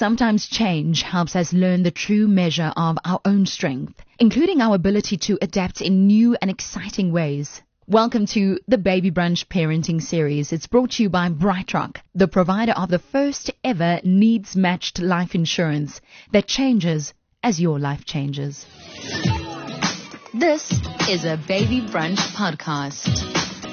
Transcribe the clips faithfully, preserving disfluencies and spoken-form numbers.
sometimes change helps us learn the true measure of our own strength, including our ability to adapt in new and exciting ways. Welcome to the Baby Brunch Parenting Series. It's brought to you by BrightRock, the provider of the first ever needs-matched life insurance that changes as your life changes. This is a Baby Brunch podcast.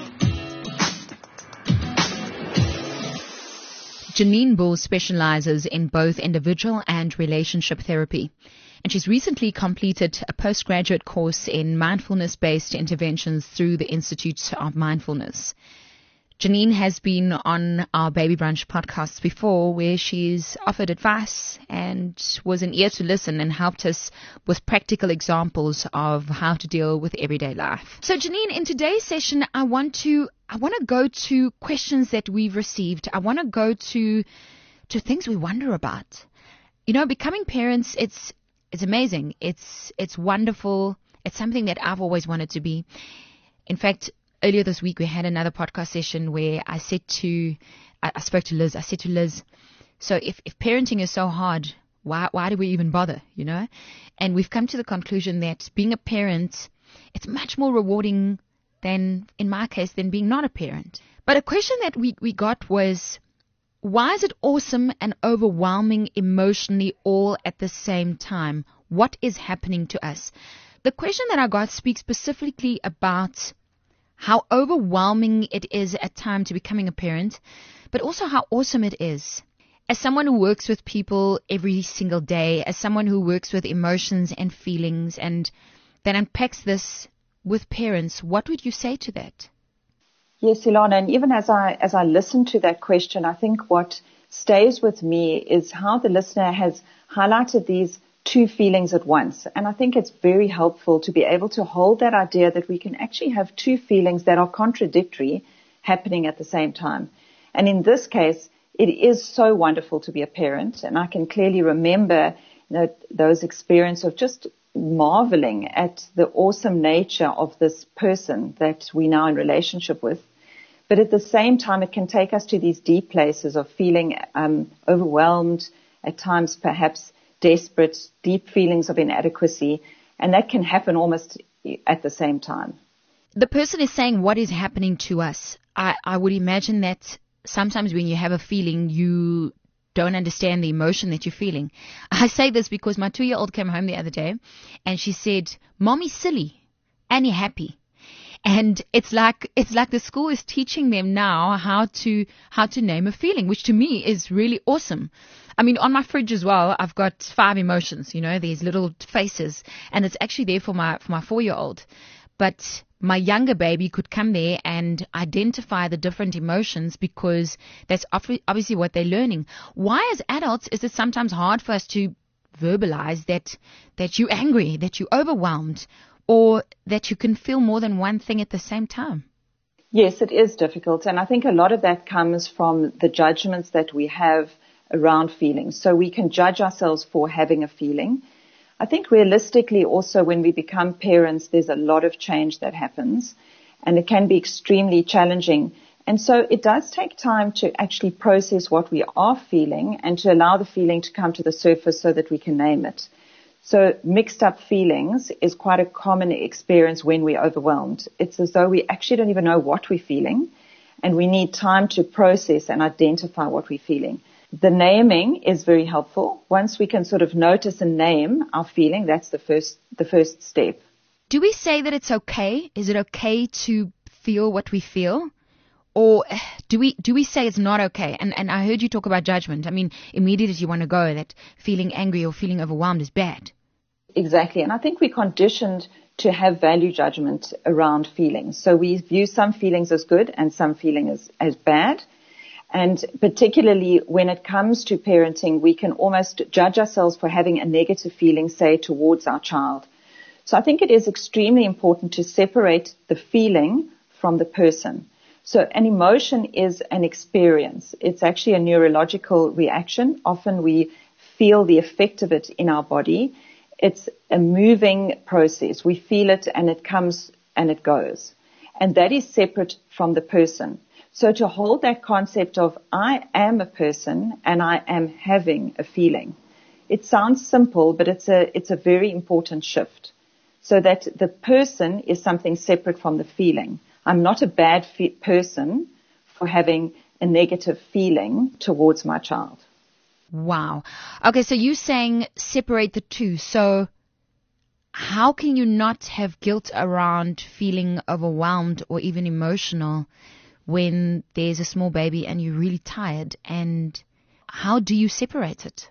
Janine Bull specializes in both individual and relationship therapy, and she's recently completed a postgraduate course in mindfulness-based interventions through the Institute of Mindfulness. Janine has been on our Baby Brunch podcasts before, where she's offered advice and was an ear to listen and helped us with practical examples of how to deal with everyday life. So Janine, in today's session, I want to I want to go to questions that we've received. I want to go to to things we wonder about. You know, becoming parents, it's it's amazing. It's it's wonderful. It's something that I've always wanted to be. In fact, earlier this week, we had another podcast session where I said to, I, I spoke to Liz, I said to Liz, so if, if parenting is so hard, why, why do we even bother, you know? And we've come to the conclusion that being a parent, it's much more rewarding than, in my case, than being not a parent. But a question that we, we got was, why is it awesome and overwhelming emotionally all at the same time? What is happening to us? The question that I got speaks specifically about how overwhelming it is at times to becoming a parent, but also how awesome it is. As someone who works with people every single day, as someone who works with emotions and feelings and that unpacks this with parents, what would you say to that? Yes, Ilana, and even as I as I listen to that question, I think what stays with me is how the listener has highlighted these two feelings at once. And I think it's very helpful to be able to hold that idea that we can actually have two feelings that are contradictory happening at the same time. And in this case, it is so wonderful to be a parent. And I can clearly remember, you know, those experiences of just marveling at the awesome nature of this person that we're now in relationship with. But at the same time, it can take us to these deep places of feeling um, overwhelmed, at times perhaps desperate, deep feelings of inadequacy, and that can happen almost at the same time. The person is saying what is happening to us. I, I would imagine that sometimes when you have a feeling, you don't understand the emotion that you're feeling. I say this because my two-year-old came home the other day, and she said, "Mommy's silly, Annie happy." And it's like it's like the school is teaching them now how to how to name a feeling, which to me is really awesome. I mean, on my fridge as well, I've got five emotions, you know, these little faces, and it's actually there for my for my four-year-old. But my younger baby could come there and identify the different emotions because that's obviously what they're learning. Why, as adults, is it sometimes hard for us to verbalize that that you're angry, that you're overwhelmed, or that you can feel more than one thing at the same time? Yes, it is difficult, and I think a lot of that comes from the judgments that we have around feelings. So we can judge ourselves for having a feeling. I think realistically also when we become parents, there's a lot of change that happens, and it can be extremely challenging. And so it does take time to actually process what we are feeling and to allow the feeling to come to the surface so that we can name it. So mixed up feelings is quite a common experience when we're overwhelmed. It's as though we actually don't even know what we're feeling, and we need time to process and identify what we're feeling. The naming is very helpful. Once we can sort of notice and name our feeling, that's the first the first step. Do we say that it's okay? Is it okay to feel what we feel? Or do we do we say it's not okay? And and I heard you talk about judgment. I mean, immediately you want to go that feeling angry or feeling overwhelmed is bad. Exactly. And I think we're conditioned to have value judgment around feelings. So we view some feelings as good and some feelings as, as bad. And particularly when it comes to parenting, we can almost judge ourselves for having a negative feeling, say, towards our child. So I think it is extremely important to separate the feeling from the person. So an emotion is an experience. It's actually a neurological reaction. Often we feel the effect of it in our body. It's a moving process. We feel it and it comes and it goes. And that is separate from the person. So to hold that concept of I am a person and I am having a feeling, it sounds simple, but it's a, it's a very important shift. So that the person is something separate from the feeling. I'm not a bad fe- person for having a negative feeling towards my child. Wow. Okay, so you're saying separate the two. So how can you not have guilt around feeling overwhelmed or even emotional when there's a small baby and you're really tired? And how do you separate it?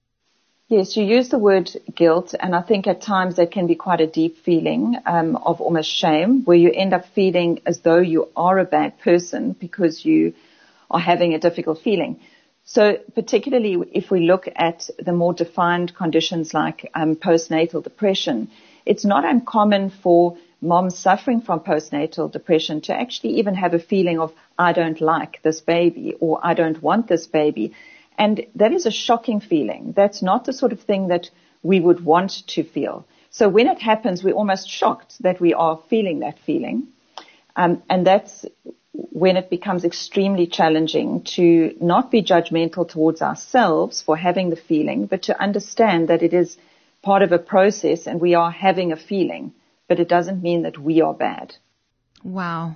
Yes, you use the word guilt, and I think at times that can be quite a deep feeling um, of almost shame, where you end up feeling as though you are a bad person because you are having a difficult feeling. So particularly if we look at the more defined conditions like um, postnatal depression, it's not uncommon for moms suffering from postnatal depression to actually even have a feeling of, I don't like this baby, or I don't want this baby. And that is a shocking feeling. That's not the sort of thing that we would want to feel. So when it happens, we're almost shocked that we are feeling that feeling. Um, and that's when it becomes extremely challenging to not be judgmental towards ourselves for having the feeling, but to understand that it is part of a process and we are having a feeling, but it doesn't mean that we are bad. Wow.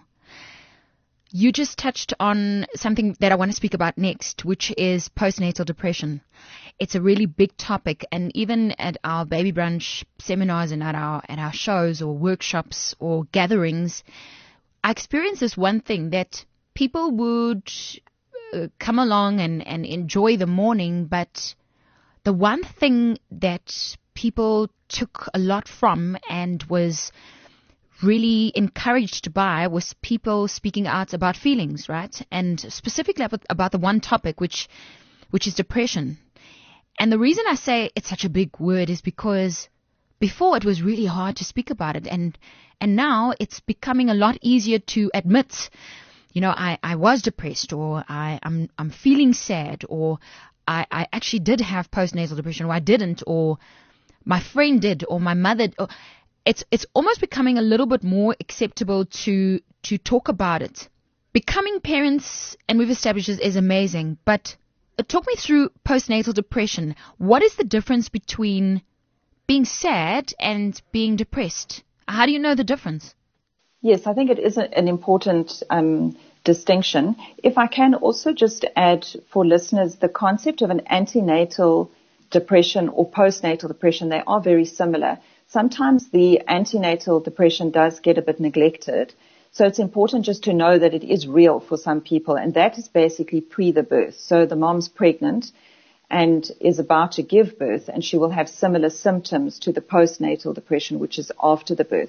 You just touched on something that I want to speak about next, which is postnatal depression. It's a really big topic, and even at our baby brunch seminars and at our at our shows or workshops or gatherings, I experienced this one thing, that people would uh, come along and, and enjoy the morning, but the one thing that people took a lot from and was really encouraged by was people speaking out about feelings, right? And specifically about, about the one topic, which which is depression. And the reason I say it's such a big word is because before it was really hard to speak about it, and and now it's becoming a lot easier to admit, you know, I, I was depressed, or I, I'm I'm feeling sad, or I, I actually did have postnatal depression, or I didn't, or my friend did, or my mother. Or, It's it's almost becoming a little bit more acceptable to to talk about it. Becoming parents, and we've established this, is amazing, but talk me through postnatal depression. What is the difference between being sad and being depressed? How do you know the difference? Yes, I think it is a, an important um, distinction. If I can also just add for listeners, the concept of an antenatal depression or postnatal depression, they are very similar. Sometimes the antenatal depression does get a bit neglected. So it's important just to know that it is real for some people, and that is basically pre the birth. So the mom's pregnant and is about to give birth, and she will have similar symptoms to the postnatal depression, which is after the birth.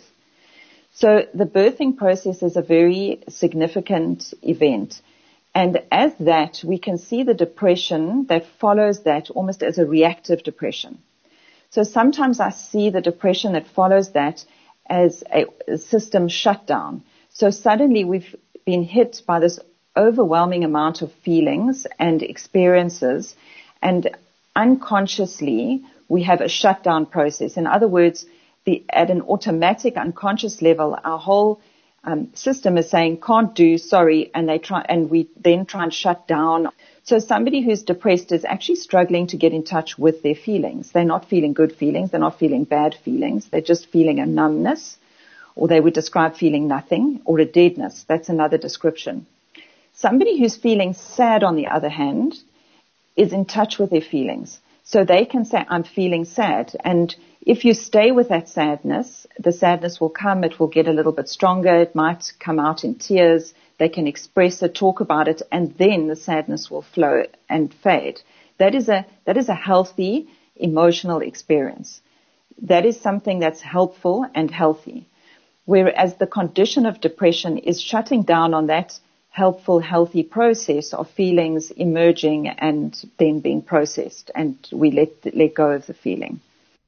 So the birthing process is a very significant event. And as that, we can see the depression that follows that almost as a reactive depression. So sometimes I see the depression that follows that as a, a system shutdown. So suddenly we've been hit by this overwhelming amount of feelings and experiences, and unconsciously we have a shutdown process. In other words, the, at an automatic unconscious level, our whole um, system is saying can't do, sorry, and they try, and we then try and shut down. So somebody who's depressed is actually struggling to get in touch with their feelings. They're not feeling good feelings. They're not feeling bad feelings. They're just feeling a numbness, or they would describe feeling nothing, or a deadness. That's another description. Somebody who's feeling sad, on the other hand, is in touch with their feelings. So they can say, I'm feeling sad. And if you stay with that sadness, the sadness will come. It will get a little bit stronger. It might come out in tears. They can express it, talk about it, and then the sadness will flow and fade. That is a, that is a healthy emotional experience. That is something that's helpful and healthy. Whereas the condition of depression is shutting down on that helpful, healthy process of feelings emerging and then being processed, and we let, let go of the feeling.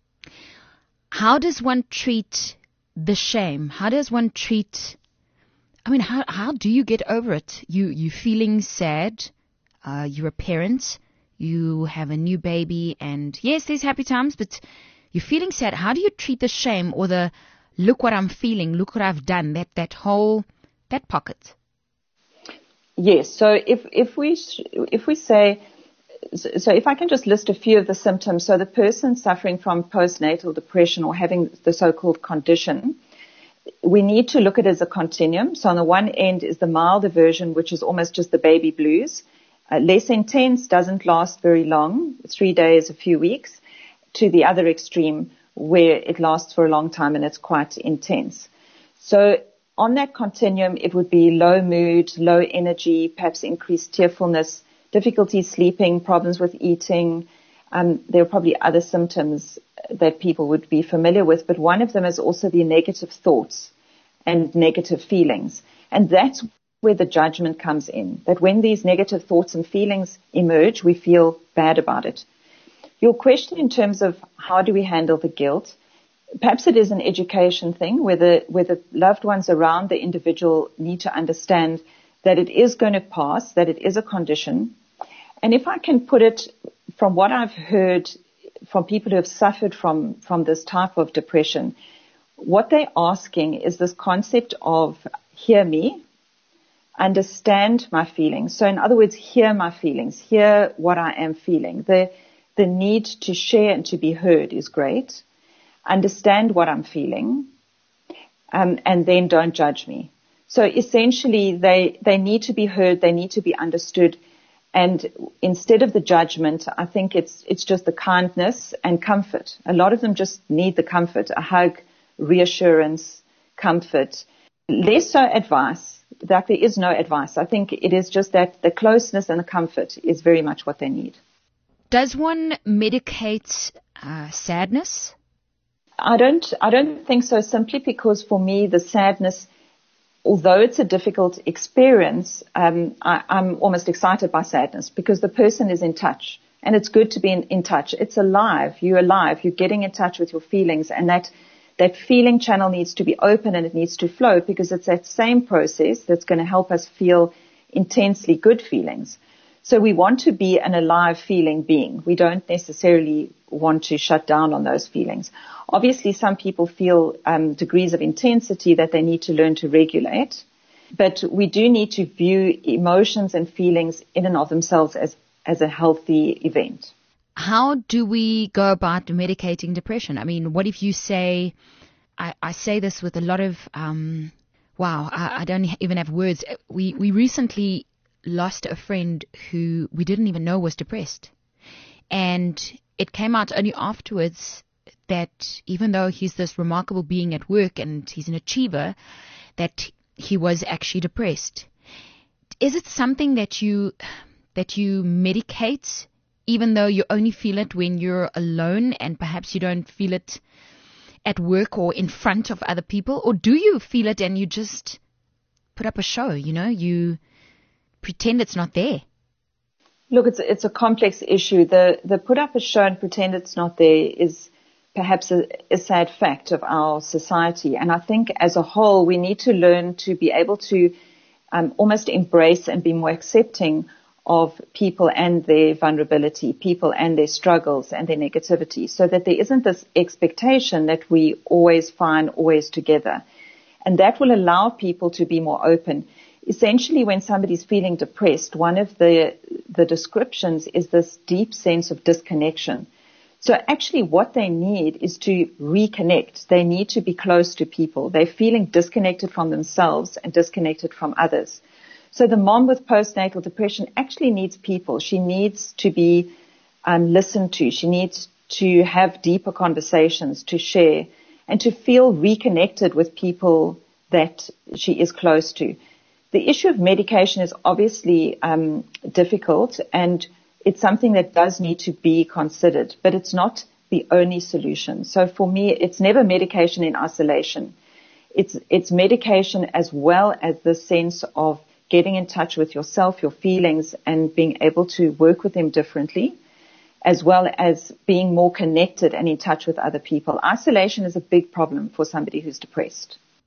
How does one treat the shame? How does one treat I mean, how how do you get over it? You you feeling sad? Uh, you're a parent. You have a new baby, and yes, there's happy times, but you're feeling sad. How do you treat the shame or the look what I'm feeling, look what I've done? That that whole that pocket. Yes. So if, if we, if we say, so if I can just list a few of the symptoms. So the person suffering from postnatal depression or having the so-called condition, we need to look at it as a continuum. So on the one end is the milder version, which is almost just the baby blues. Uh, less intense, doesn't last very long, three days, a few weeks, to the other extreme where it lasts for a long time and it's quite intense. So on that continuum, it would be low mood, low energy, perhaps increased tearfulness, difficulty sleeping, problems with eating. Um, there are probably other symptoms that people would be familiar with, but one of them is also the negative thoughts and negative feelings. And that's where the judgment comes in, that when these negative thoughts and feelings emerge, we feel bad about it. Your question in terms of how do we handle the guilt, perhaps it is an education thing where the, where the loved ones around the individual need to understand that it is going to pass, that it is a condition. And if I can put it from what I've heard from people who have suffered from, from this type of depression, what they're asking is this concept of hear me, understand my feelings. So in other words, hear my feelings, hear what I am feeling. The, the need to share and to be heard is great. Understand what I'm feeling, um, and then don't judge me. So essentially, they, they need to be heard, they need to be understood. And instead of the judgment, I think it's it's just the kindness and comfort. A lot of them just need the comfort, a hug, reassurance, comfort. Less so advice, that there is no advice. I think it is just that the closeness and the comfort is very much what they need. Does one medicate uh, sadness? I don't, I don't think so, simply because for me, the sadness, although it's a difficult experience, um, I, I'm almost excited by sadness because the person is in touch. And it's good to be in, in touch. It's alive. You're alive. You're getting in touch with your feelings. And that, that feeling channel needs to be open and it needs to flow because it's that same process that's going to help us feel intensely good feelings. So we want to be an alive feeling being. We don't necessarily want to shut down on those feelings. Obviously, some people feel um, degrees of intensity that they need to learn to regulate. But we do need to view emotions and feelings in and of themselves as, as a healthy event. How do we go about medicating depression? I mean, what if you say, I, I say this with a lot of, um, wow, I, I don't even have words. We, we recently lost a friend who we didn't even know was depressed. And it came out only afterwards that even though he's this remarkable being at work and he's an achiever, that he was actually depressed. Is it something that you that you medicate, even though you only feel it when you're alone and perhaps you don't feel it at work or in front of other people? Or do you feel it and you just put up a show, you know, you pretend it's not there? Look, it's it's a complex issue. The the put up a show and pretend it's not there is perhaps a, a sad fact of our society. And I think as a whole, we need to learn to be able to um, almost embrace and be more accepting of people and their vulnerability, people and their struggles and their negativity, so that there isn't this expectation that we always fine, always together. And that will allow people to be more open. Essentially, when somebody's feeling depressed, one of the, the descriptions is this deep sense of disconnection. So actually what they need is to reconnect. They need to be close to people. They're feeling disconnected from themselves and disconnected from others. So the mom with postnatal depression actually needs people. She needs to be um, listened to. She needs to have deeper conversations, to share, and to feel reconnected with people that she is close to. The issue of medication is obviously um, difficult, and it's something that does need to be considered, but it's not the only solution. So for me, it's never medication in isolation. It's, it's medication as well as the sense of getting in touch with yourself, your feelings, and being able to work with them differently, as well as being more connected and in touch with other people. Isolation is a big problem for somebody who's depressed.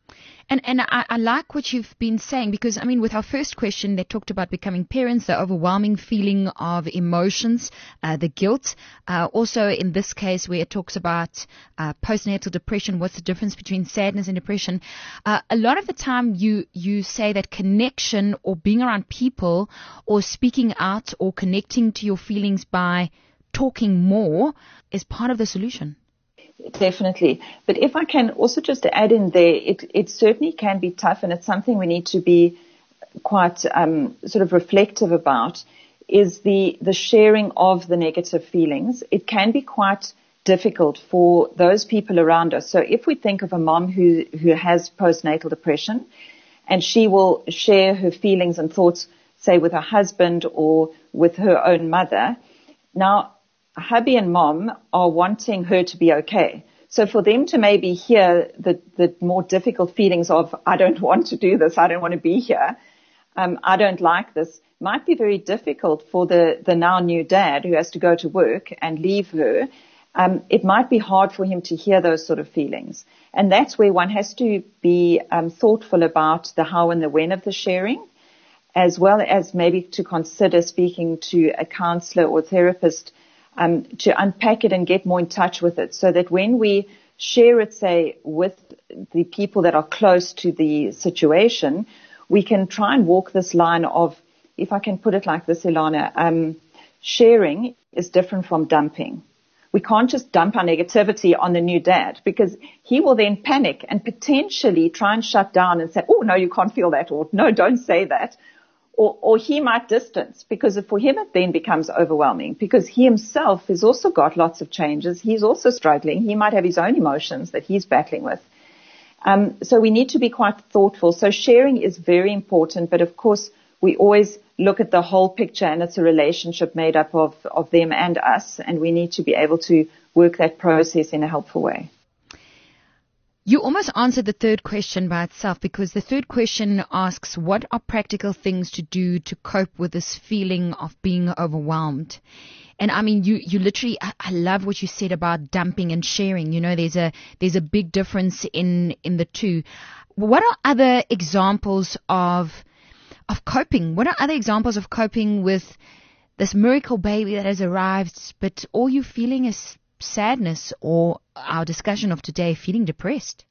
And and I, I like what you've been saying, because, I mean, with our first question, they talked about becoming parents, the overwhelming feeling of emotions, uh, the guilt. Uh, also, in this case, where it talks about uh, postnatal depression, what's the difference between sadness and depression? Uh, a lot of the time, you you say that connection or being around people or speaking out or connecting to your feelings by talking more is part of the solution. Definitely. But if I can also just add in there, it, it certainly can be tough, and it's something we need to be quite um, sort of reflective about, is the, the sharing of the negative feelings. It can be quite difficult for those people around us. So if we think of a mom who, who has postnatal depression, and she will share her feelings and thoughts, say, with her husband or with her own mother, now hubby and mom are wanting her to be okay. So for them to maybe hear the, the more difficult feelings of, I don't want to do this, I don't want to be here, um, I don't like this, might be very difficult for the, the now new dad who has to go to work and leave her. Um, it might be hard for him to hear those sort of feelings. And that's where one has to be um, thoughtful about the how and the when of the sharing, as well as maybe to consider speaking to a counselor or therapist Um, to unpack it and get more in touch with it, so that when we share it, say, with the people that are close to the situation, we can try and walk this line of, if I can put it like this, Ilana, um, sharing is different from dumping. We can't just dump our negativity on the new dad, because he will then panic and potentially try and shut down and say, oh, no, you can't feel that, or no, don't say that. Or, or he might distance, because for him it then becomes overwhelming, because he himself has also got lots of changes. He's also struggling. He might have his own emotions that he's battling with. Um, so we need to be quite thoughtful. So sharing is very important, but of course we always look at the whole picture, and it's a relationship made up of, of them and us, and we need to be able to work that process in a helpful way. You almost answered the third question by itself, because the third question asks, what are practical things to do to cope with this feeling of being overwhelmed? And I mean, you, you literally, I, I love what you said about dumping and sharing. You know, there's a, there's a big difference in, in the two. What are other examples of, of coping? What are other examples of coping with this miracle baby that has arrived, but all you're feeling is sadness, or our discussion of today, feeling depressed?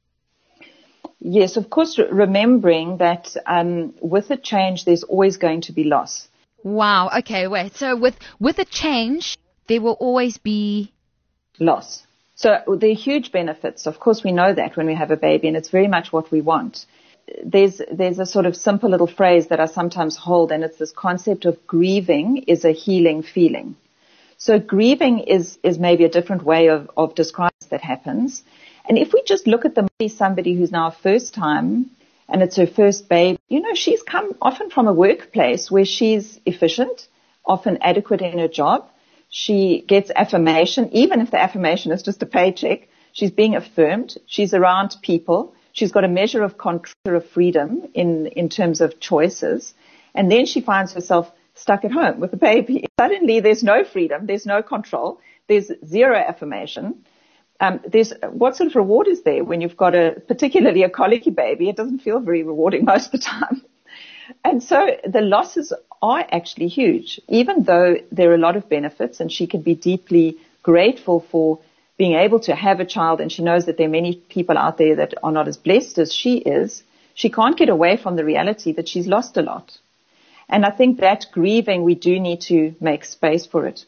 Yes, of course, remembering that um, with a change, there's always going to be loss. Wow. Okay, wait. So with, with a change, there will always be loss. So there are huge benefits. Of course, we know that when we have a baby, and it's very much what we want. There's, there's a sort of simple little phrase that I sometimes hold, and it's this concept of grieving is a healing feeling. So grieving is, is maybe a different way of, of describing that happens. And if we just look at the somebody who's now first time, and it's her first baby, you know, she's come often from a workplace where she's efficient, often adequate in her job. She gets affirmation, even if the affirmation is just a paycheck. She's being affirmed. She's around people. She's got a measure of control, of freedom in, in terms of choices. And then she finds herself stuck at home with a baby. Suddenly there's no freedom, there's no control, there's zero affirmation. Um, there's what sort of reward is there when you've got a, particularly a colicky baby? It doesn't feel very rewarding most of the time. And so the losses are actually huge, even though there are a lot of benefits, and she can be deeply grateful for being able to have a child, and she knows that there are many people out there that are not as blessed as she is. She can't get away from the reality that she's lost a lot. And I think that grieving, we do need to make space for it.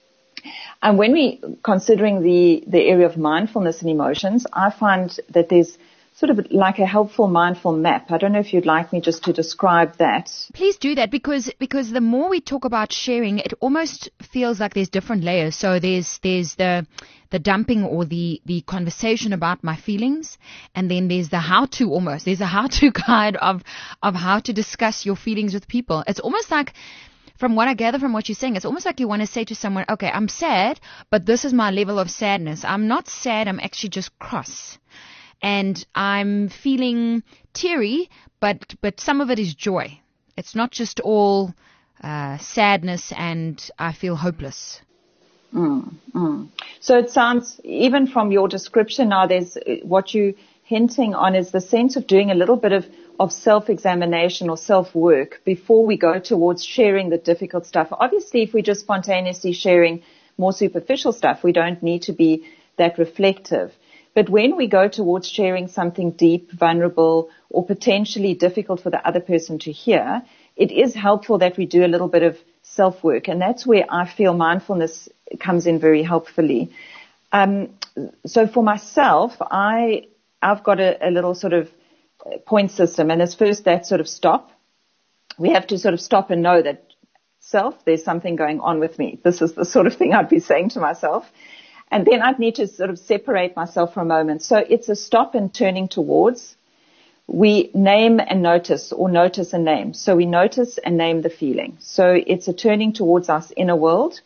And when we considering the, the area of mindfulness and emotions, I find that there's sort of like a helpful mindful map. I don't know if you'd like me just to describe that. Please do that, because because the more we talk about sharing, it almost feels like there's different layers. So there's there's the the dumping or the, the conversation about my feelings, and then there's the how-to almost. There's a how-to guide of of how to discuss your feelings with people. It's almost like, from what I gather from what you're saying, it's almost like you want to say to someone, okay, I'm sad, but this is my level of sadness. I'm not sad, I'm actually just cross. And I'm feeling teary, but but some of it is joy. It's not just all uh, sadness and I feel hopeless. Mm, mm. So it sounds, even from your description now, there's what you hinting on is the sense of doing a little bit of, of self-examination or self-work before we go towards sharing the difficult stuff. Obviously, if we're just spontaneously sharing more superficial stuff, we don't need to be that reflective. But when we go towards sharing something deep, vulnerable, or potentially difficult for the other person to hear, it is helpful that we do a little bit of self-work. And that's where I feel mindfulness comes in very helpfully. Um, so for myself, I, I've got a, a little sort of point system. And it's first that sort of stop. We have to sort of stop and know that self, there's something going on with me. This is the sort of thing I'd be saying to myself. And then I'd need to sort of separate myself for a moment. So it's a stop and turning towards. We name and notice, or notice and name. So we notice and name the feeling. So it's a turning towards our inner world.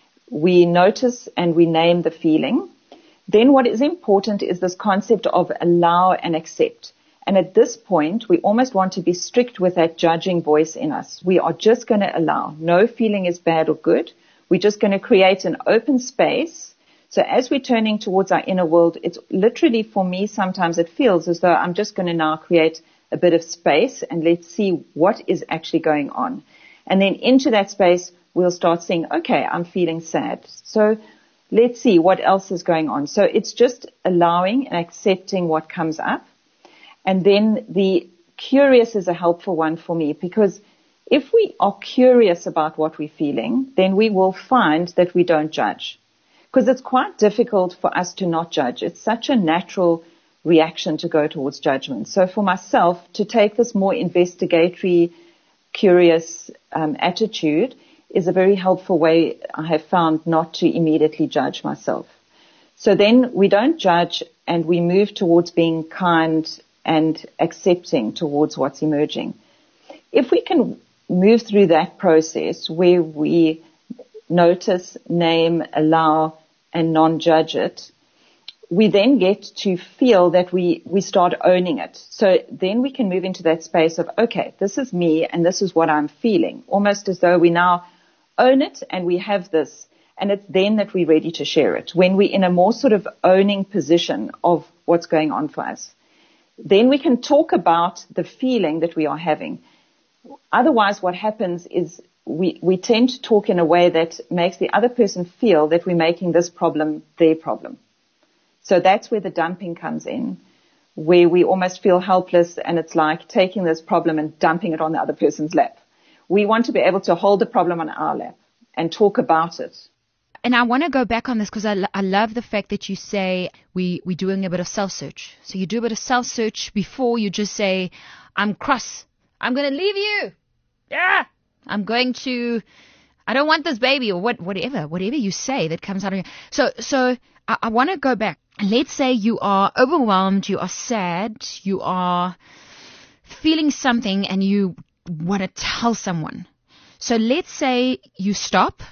We notice and we name the feeling. Then what is important is this concept of allow and accept. And at this point, we almost want to be strict with that judging voice in us. We are just going to allow. No feeling is bad or good. We're just going to create an open space. So as we're turning towards our inner world, it's literally, for me, sometimes it feels as though I'm just going to now create a bit of space and let's see what is actually going on. And then into that space, we'll start saying, okay, I'm feeling sad. So let's see what else is going on. So it's just allowing and accepting what comes up. And then the curious is a helpful one for me, because if we are curious about what we're feeling, then we will find that we don't judge. Because it's quite difficult for us to not judge. It's such a natural reaction to go towards judgment. So for myself, to take this more investigatory, curious um, attitude is a very helpful way I have found not to immediately judge myself. So then we don't judge and we move towards being kind and accepting towards what's emerging. If we can move through that process where we notice, name, allow, and non-judge it, we then get to feel that we, we start owning it. So then we can move into that space of, okay, this is me and this is what I'm feeling, almost as though we now own it and we have this. And it's then that we're ready to share it. When we're in a more sort of owning position of what's going on for us, then we can talk about the feeling that we are having. Otherwise, what happens is we, we tend to talk in a way that makes the other person feel that we're making this problem their problem. So that's where the dumping comes in, where we almost feel helpless and it's like taking this problem and dumping it on the other person's lap. We want to be able to hold the problem on our lap and talk about it. And I want to go back on this because I, lo- I love the fact that you say we, we're doing a bit of self-search. So you do a bit of self-search before you just say, I'm cross. I'm going to leave you. Yeah. I'm going to, I don't want this baby, or what, whatever, whatever you say that comes out of you. So, so I, I want to go back. Let's say you are overwhelmed, you are sad, you are feeling something and you want to tell someone. So let's say you stop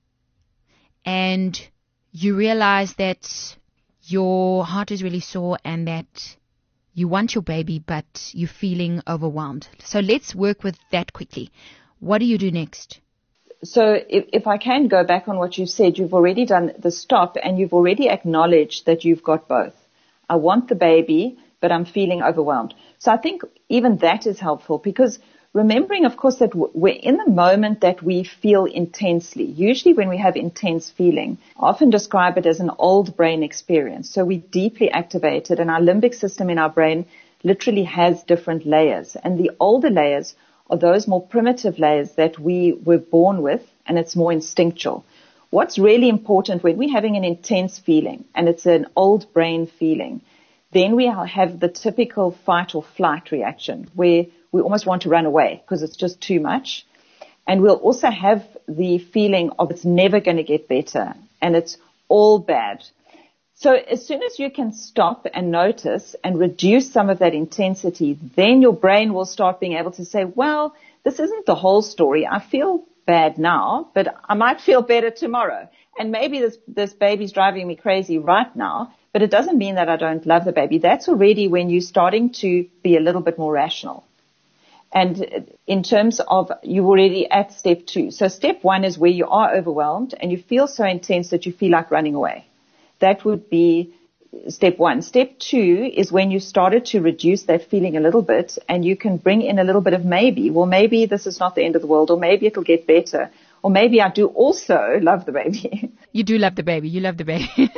and you realize that your heart is really sore and that you want your baby, but you're feeling overwhelmed. So let's work with that quickly. What do you do next? So if, if I can go back on what you said, you've already done the stop and you've already acknowledged that you've got both. I want the baby, but I'm feeling overwhelmed. So I think even that is helpful, because remembering, of course, that we're in the moment that we feel intensely. Usually when we have intense feeling, I often describe it as an old brain experience. So we're deeply activated and our limbic system in our brain literally has different layers. And the older layers are those more primitive layers that we were born with, and it's more instinctual. What's really important when we're having an intense feeling, and it's an old brain feeling, then we have the typical fight or flight reaction where we almost want to run away because it's just too much. And we'll also have the feeling of it's never going to get better and it's all bad. So as soon as you can stop and notice and reduce some of that intensity, then your brain will start being able to say, well, this isn't the whole story. I feel bad now, but I might feel better tomorrow. And maybe this, this baby's driving me crazy right now, but it doesn't mean that I don't love the baby. That's already when you're starting to be a little bit more rational. And in terms of, you're already at step two. So step one is where you are overwhelmed and you feel so intense that you feel like running away. That would be step one. Step two is when you started to reduce that feeling a little bit, and you can bring in a little bit of maybe. Well, maybe this is not the end of the world, or maybe it'll get better, or maybe I do also love the baby. You do love the baby. You love the baby.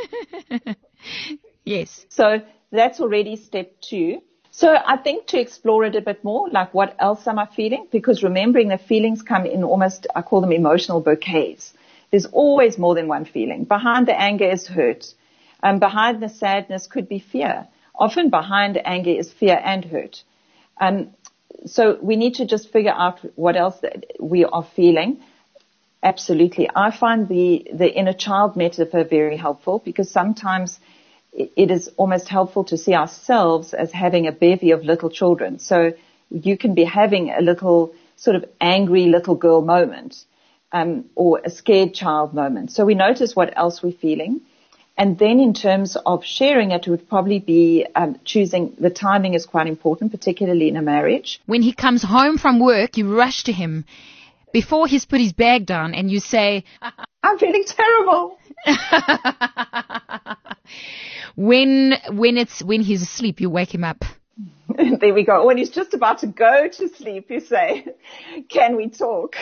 Yes. So that's already step two. So I think to explore it a bit more, like what else am I feeling? Because remembering that feelings come in almost, I call them emotional bouquets. There's always more than one feeling. Behind the anger is hurt. Um, behind the sadness could be fear. Often behind anger is fear and hurt. Um, so we need to just figure out what else that we are feeling. Absolutely. I find the, the inner child metaphor very helpful, because sometimes it is almost helpful to see ourselves as having a bevy of little children. So you can be having a little sort of angry little girl moment, um, or a scared child moment. So we notice what else we're feeling. And then in terms of sharing it, it would probably be um, choosing, the timing is quite important, particularly in a marriage. When he comes home from work, you rush to him before he's put his bag down and you say, I'm feeling terrible. When when it's when he's asleep, you wake him up. There we go. When he's just about to go to sleep, you say, can we talk?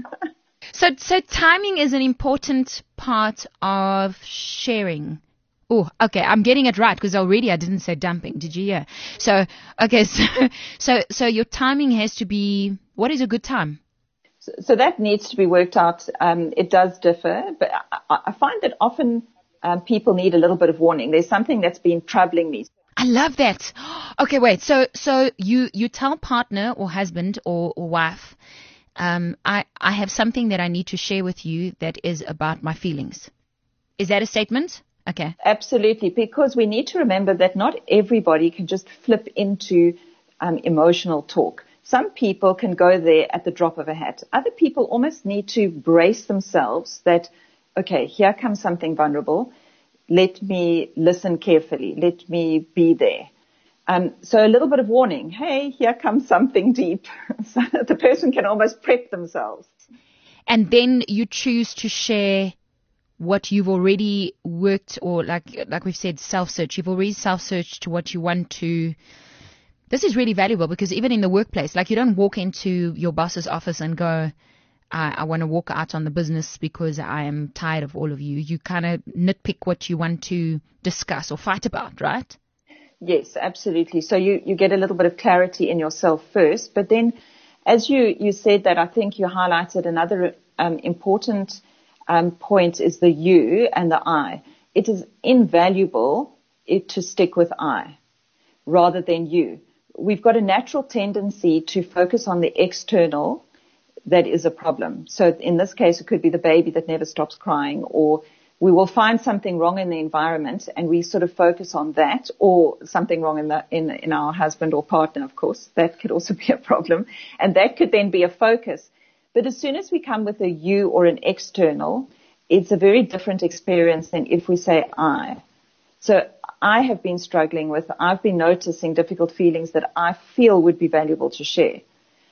So so timing is an important part of sharing. Oh, okay, I'm getting it right, because already I didn't say dumping. Did you hear? So okay, so so so your timing has to be, what is a good time? So, so that needs to be worked out. Um, it does differ, but I, I find that often Um, people need a little bit of warning. There's something that's been troubling me. I love that. Okay, wait. So, so you, you tell partner or husband or, or wife, um, I, I have something that I need to share with you that is about my feelings. Is that a statement? Okay. Absolutely. Because we need to remember that not everybody can just flip into um, emotional talk. Some people can go there at the drop of a hat. Other people almost need to brace themselves that, okay, here comes something vulnerable. Let me listen carefully. Let me be there. Um, so a little bit of warning. Hey, here comes something deep. So the person can almost prep themselves. And then you choose to share what you've already worked, or like like we've said, self-search. You've already self-searched to what you want to. This is really valuable, because even in the workplace, like you don't walk into your boss's office and go, I, I want to walk out on the business because I am tired of all of you. You kind of nitpick what you want to discuss or fight about, right? Yes, absolutely. So you, you get a little bit of clarity in yourself first. But then, as you, you said that, I think you highlighted another um, important um, point is the you and the I. It is invaluable it, to stick with I rather than you. We've got a natural tendency to focus on the external that is a problem. So in this case, it could be the baby that never stops crying, or we will find something wrong in the environment and we sort of focus on that, or something wrong in the, in, in our husband or partner, of course. That could also be a problem. And that could then be a focus. But as soon as we come with a you or an external, it's a very different experience than if we say I. So I have been struggling with, I've been noticing difficult feelings that I feel would be valuable to share.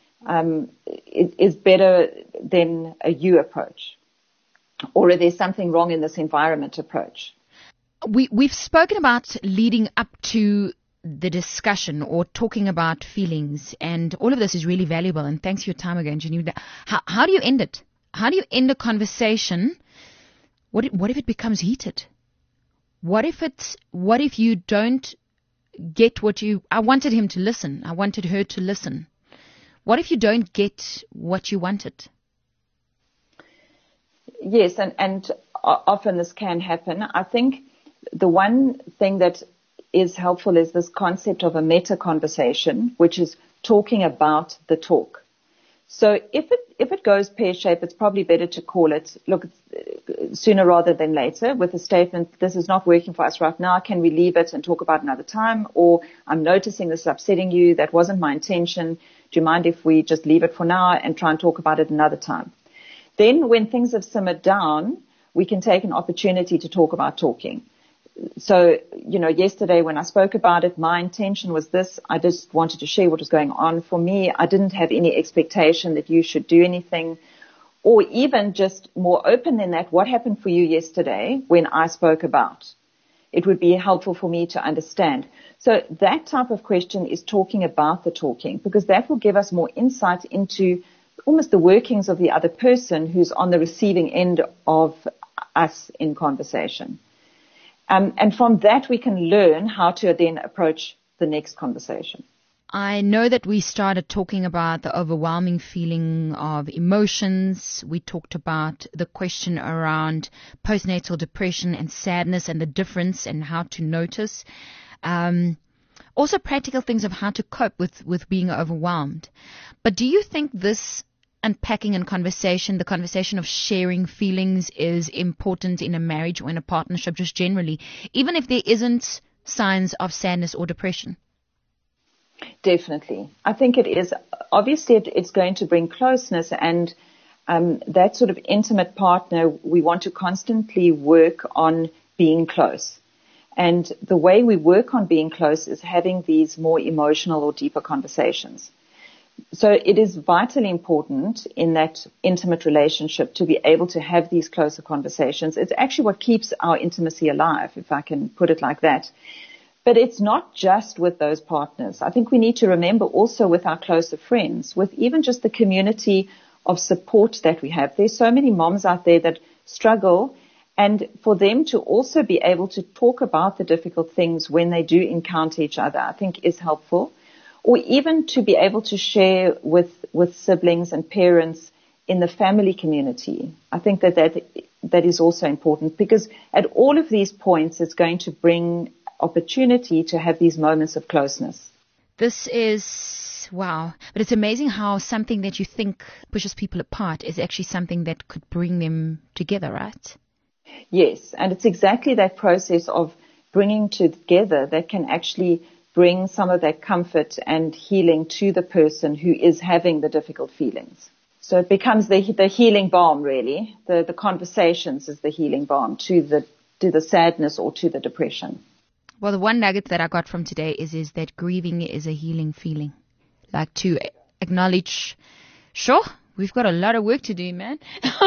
Um, it is better than a you approach, or is there something wrong in this environment approach? We, we've spoken about leading up to the discussion or talking about feelings, and all of this is really valuable, and thanks for your time again, Geneva. How, how do you end it? How do you end a conversation? What if, what if it becomes heated? What if it's, what if you don't get what you, I wanted him to listen. I wanted her to listen. What if you don't get what you wanted? Yes, and, and often this can happen. I think the one thing that is helpful is this concept of a meta conversation, which is talking about the talk. So if it if it goes pear-shaped, it's probably better to call it, look, sooner rather than later, with a statement, this is not working for us right now, can we leave it and talk about another time? Or I'm noticing this is upsetting you, that wasn't my intention, do you mind if we just leave it for now and try and talk about it another time? Then when things have simmered down, we can take an opportunity to talk about talking. So, you know, yesterday when I spoke about it, my intention was this. I just wanted to share what was going on for me. I didn't have any expectation that you should do anything, or even just more open than that. What happened for you yesterday when I spoke about? it would be helpful for me to understand. So that type of question is talking about the talking, because that will give us more insight into almost the workings of the other person who's on the receiving end of us in conversation. Um, and from that, we can learn how to then approach the next conversation. I know that we started talking about the overwhelming feeling of emotions. We talked about the question around postnatal depression and sadness and the difference and how to notice. Um, also practical things of how to cope with, with being overwhelmed. But do you think this unpacking and conversation, the conversation of sharing feelings, is important in a marriage or in a partnership just generally, even if there isn't signs of sadness or depression? Definitely. I think it is. Obviously, it, it's going to bring closeness, and um, that sort of intimate partner, we want to constantly work on being close. And the way we work on being close is having these more emotional or deeper conversations. So it is vitally important in that intimate relationship to be able to have these closer conversations. It's actually what keeps our intimacy alive, if I can put it like that. But it's not just with those partners. I think we need to remember also with our closer friends, with even just the community of support that we have. There's so many moms out there that struggle, and for them to also be able to talk about the difficult things when they do encounter each other, I think is helpful. Or even to be able to share with, with siblings and parents in the family community. I think that, that that is also important, because at all of these points, it's going to bring opportunity to have these moments of closeness. This is, wow. But it's amazing how something that you think pushes people apart is actually something that could bring them together, right? Yes, and it's exactly that process of bringing together that can actually bring some of that comfort and healing to the person who is having the difficult feelings. So it becomes the, the healing balm, really. The, the conversations is the healing balm to the, to the sadness or to the depression. Well, the one nugget that I got from today is, is that grieving is a healing feeling. Like to acknowledge, sure, we've got a lot of work to do, man.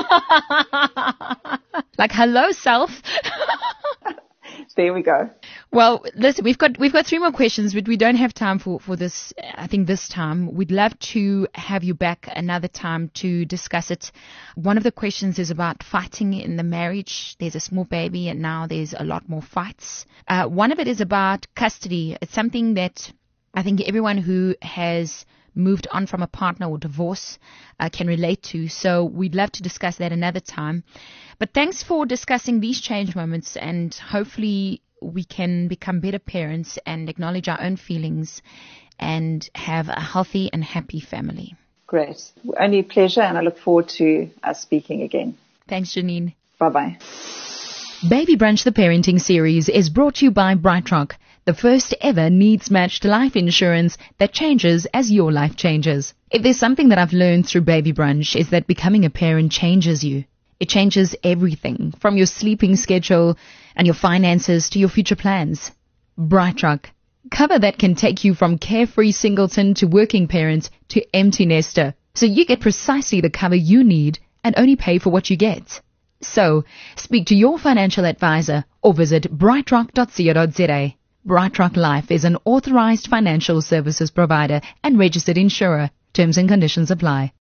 Like, hello, self. There we go. Well, listen, we've got we've got three more questions, but we don't have time for, for this, I think, this time. We'd love to have you back another time to discuss it. One of the questions is about fighting in the marriage. There's a small baby, and now there's a lot more fights. Uh, one of it is about custody. It's something that I think everyone who has moved on from a partner or divorce uh, can relate to. So we'd love to discuss that another time. But thanks for discussing these change moments, and hopefully we can become better parents and acknowledge our own feelings and have a healthy and happy family. Great. Only a pleasure, and I look forward to us speaking again. Thanks, Janine. Bye-bye. Baby Brunch, the parenting series, is brought to you by BrightRock, the first ever needs-matched life insurance that changes as your life changes. If there's something that I've learned through Baby Brunch, is that becoming a parent changes you. It changes everything, from your sleeping schedule and your finances to your future plans. BrightRock, cover that can take you from carefree singleton to working parent to empty nester, so you get precisely the cover you need and only pay for what you get. So, speak to your financial advisor or visit brightrock dot co dot za. BrightRock Life is an authorized financial services provider and registered insurer. Terms and conditions apply.